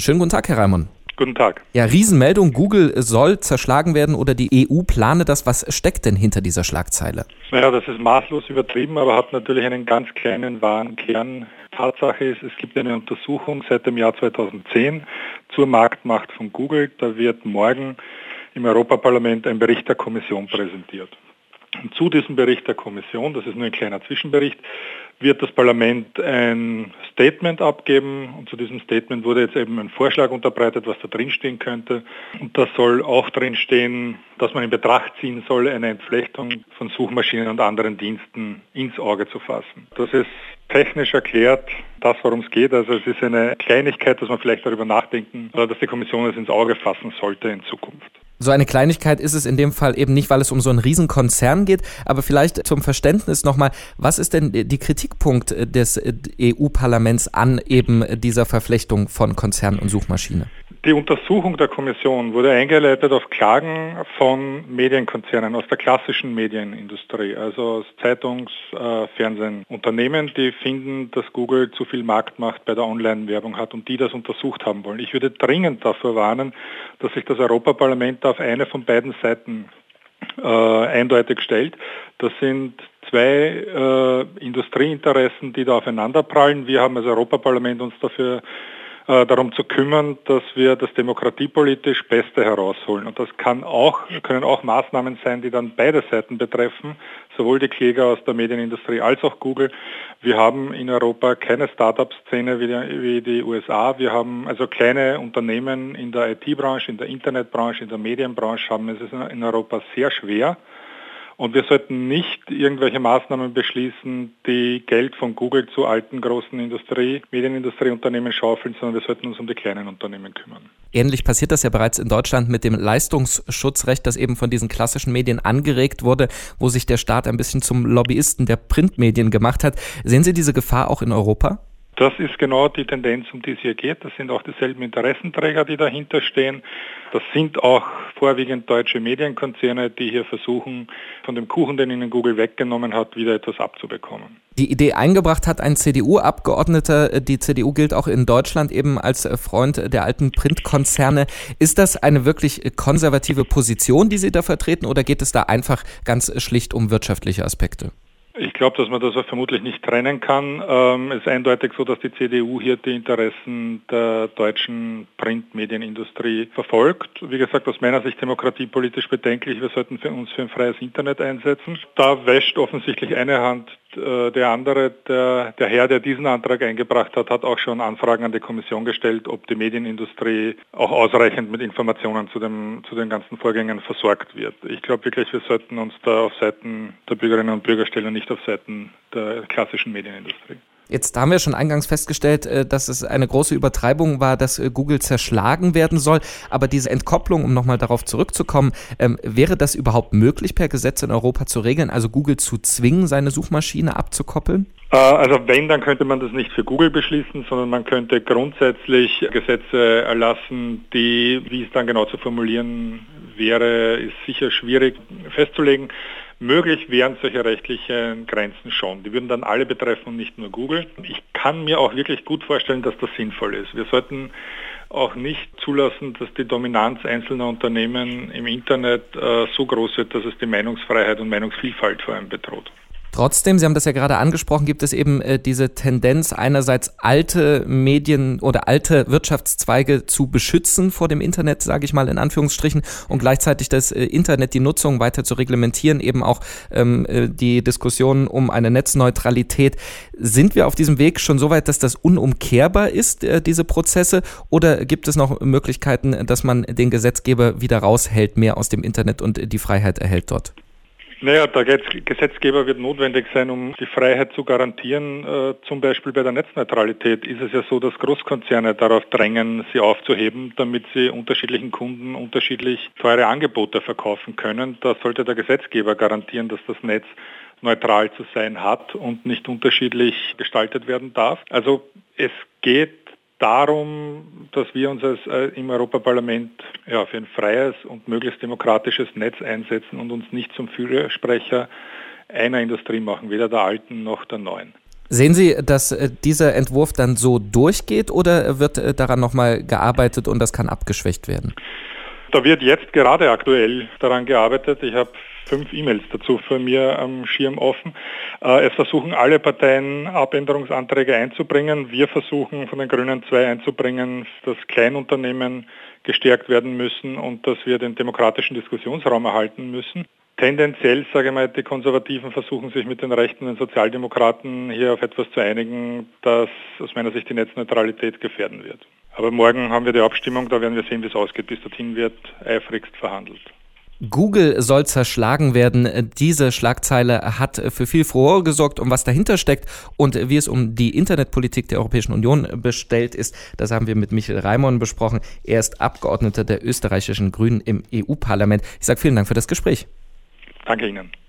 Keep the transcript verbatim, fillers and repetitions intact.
Schönen guten Tag, Herr Reimann. Guten Tag. Ja, Riesenmeldung, Google soll zerschlagen werden oder die E U plane das. Was steckt denn hinter dieser Schlagzeile? Naja, das ist maßlos übertrieben, aber hat natürlich einen ganz kleinen wahren Kern. Tatsache ist, es gibt eine Untersuchung seit dem Jahr zweitausendzehn zur Marktmacht von Google. Da wird morgen im Europaparlament ein Bericht der Kommission präsentiert. Und zu diesem Bericht der Kommission, das ist nur ein kleiner Zwischenbericht, wird das Parlament ein Statement abgeben. Und zu diesem Statement wurde jetzt eben ein Vorschlag unterbreitet, was da drinstehen könnte. Und da soll auch drinstehen, dass man in Betracht ziehen soll, eine Entflechtung von Suchmaschinen und anderen Diensten ins Auge zu fassen. Das ist technisch erklärt das, worum es geht. Also es ist eine Kleinigkeit, dass man vielleicht darüber nachdenken, dass die Kommission es ins Auge fassen sollte in Zukunft. So eine Kleinigkeit ist es in dem Fall eben nicht, weil es um so einen Riesenkonzern geht, aber vielleicht zum Verständnis nochmal, was ist denn die Kritikpunkt des E U-Parlaments an eben dieser Verflechtung von Konzern und Suchmaschine? Die Untersuchung der Kommission wurde eingeleitet auf Klagen von Medienkonzernen aus der klassischen Medienindustrie, also aus Zeitungs-, äh, Fernsehenunternehmen, die finden, dass Google zu viel Marktmacht bei der Online-Werbung hat und die das untersucht haben wollen. Ich würde dringend davor warnen, dass sich das Europaparlament auf eine von beiden Seiten äh, eindeutig stellt. Das sind zwei äh, Industrieinteressen, die da aufeinanderprallen. Wir haben als Europaparlament uns dafür darum zu kümmern, dass wir das demokratiepolitisch Beste herausholen. Und das kann auch, können auch Maßnahmen sein, die dann beide Seiten betreffen, sowohl die Kläger aus der Medienindustrie als auch Google. Wir haben in Europa keine Start-up-Szene wie die, wie die U S A. Wir haben also kleine Unternehmen in der I T-Branche, in der Internetbranche, in der Medienbranche haben es in Europa sehr schwer. Und wir sollten nicht irgendwelche Maßnahmen beschließen, die Geld von Google zu alten großen Industrie, Medienindustrieunternehmen schaufeln, sondern wir sollten uns um die kleinen Unternehmen kümmern. Ähnlich passiert das ja bereits in Deutschland mit dem Leistungsschutzrecht, das eben von diesen klassischen Medien angeregt wurde, wo sich der Staat ein bisschen zum Lobbyisten der Printmedien gemacht hat. Sehen Sie diese Gefahr auch in Europa? Das ist genau die Tendenz, um die es hier geht. Das sind auch dieselben Interessenträger, die dahinter stehen. Das sind auch vorwiegend deutsche Medienkonzerne, die hier versuchen, von dem Kuchen, den ihnen Google weggenommen hat, wieder etwas abzubekommen. Die Idee eingebracht hat ein C D U-Abgeordneter. Die C D U gilt auch in Deutschland eben als Freund der alten Printkonzerne. Ist das eine wirklich konservative Position, die Sie da vertreten, oder geht es da einfach ganz schlicht um wirtschaftliche Aspekte? Ich glaube, dass man das auch vermutlich nicht trennen kann. Ähm, es ist eindeutig so, dass die C D U hier die Interessen der deutschen Printmedienindustrie verfolgt. Wie gesagt, aus meiner Sicht demokratiepolitisch bedenklich. Wir sollten für uns für ein freies Internet einsetzen. Da wäscht offensichtlich eine Hand äh, der andere. Der, der Herr, der diesen Antrag eingebracht hat, hat auch schon Anfragen an die Kommission gestellt, ob die Medienindustrie auch ausreichend mit Informationen zu, dem, zu den ganzen Vorgängen versorgt wird. Ich glaube wirklich, wir sollten uns da auf Seiten der Bürgerinnen und Bürger stellen und nicht auf Seiten der klassischen Medienindustrie. Jetzt haben wir schon eingangs festgestellt, dass es eine große Übertreibung war, dass Google zerschlagen werden soll. Aber diese Entkopplung, um nochmal darauf zurückzukommen, wäre das überhaupt möglich, per Gesetz in Europa zu regeln, also Google zu zwingen, seine Suchmaschine abzukoppeln? Also wenn, dann könnte man das nicht für Google beschließen, sondern man könnte grundsätzlich Gesetze erlassen, die, wie es dann genau zu formulieren wäre, ist sicher schwierig festzulegen. Möglich wären solche rechtlichen Grenzen schon. Die würden dann alle betreffen und nicht nur Google. Ich kann mir auch wirklich gut vorstellen, dass das sinnvoll ist. Wir sollten auch nicht zulassen, dass die Dominanz einzelner Unternehmen im Internet äh, so groß wird, dass es die Meinungsfreiheit und Meinungsvielfalt vor allem bedroht. Trotzdem, Sie haben das ja gerade angesprochen, gibt es eben äh, diese Tendenz, einerseits alte Medien oder alte Wirtschaftszweige zu beschützen vor dem Internet, sage ich mal in Anführungsstrichen, und gleichzeitig das äh, Internet, die Nutzung weiter zu reglementieren, eben auch ähm, äh, die Diskussion um eine Netzneutralität. Sind wir auf diesem Weg schon so weit, dass das unumkehrbar ist, äh, diese Prozesse, oder gibt es noch Möglichkeiten, dass man den Gesetzgeber wieder raushält, mehr aus dem Internet und die Freiheit erhält dort? Naja, der Gesetzgeber wird notwendig sein, um die Freiheit zu garantieren. Äh, zum Beispiel bei der Netzneutralität ist es ja so, dass Großkonzerne darauf drängen, sie aufzuheben, damit sie unterschiedlichen Kunden unterschiedlich teure Angebote verkaufen können. Da sollte der Gesetzgeber garantieren, dass das Netz neutral zu sein hat und nicht unterschiedlich gestaltet werden darf. Also es geht darum, dass wir uns als, äh, im Europaparlament ja, für ein freies und möglichst demokratisches Netz einsetzen und uns nicht zum Fürsprecher einer Industrie machen, weder der alten noch der neuen. Sehen Sie, dass äh, dieser Entwurf dann so durchgeht oder wird äh, daran nochmal gearbeitet und das kann abgeschwächt werden? Da wird jetzt gerade aktuell daran gearbeitet. Ich habe fünf E-Mails dazu für mir am Schirm offen. Äh, es versuchen alle Parteien Abänderungsanträge einzubringen. Wir versuchen von den Grünen zwei einzubringen, dass Kleinunternehmen gestärkt werden müssen und dass wir den demokratischen Diskussionsraum erhalten müssen. Tendenziell, sage ich mal, die Konservativen versuchen sich mit den Rechten und den Sozialdemokraten hier auf etwas zu einigen, das aus meiner Sicht die Netzneutralität gefährden wird. Aber morgen haben wir die Abstimmung, da werden wir sehen, wie es ausgeht. Bis dorthin wird eifrigst verhandelt. Google soll zerschlagen werden. Diese Schlagzeile hat für viel Furore gesorgt. Und was dahinter steckt und wie es um die Internetpolitik der Europäischen Union bestellt ist, das haben wir mit Michael Raimon besprochen. Er ist Abgeordneter der österreichischen Grünen im E U-Parlament. Ich sage vielen Dank für das Gespräch. Danke Ihnen.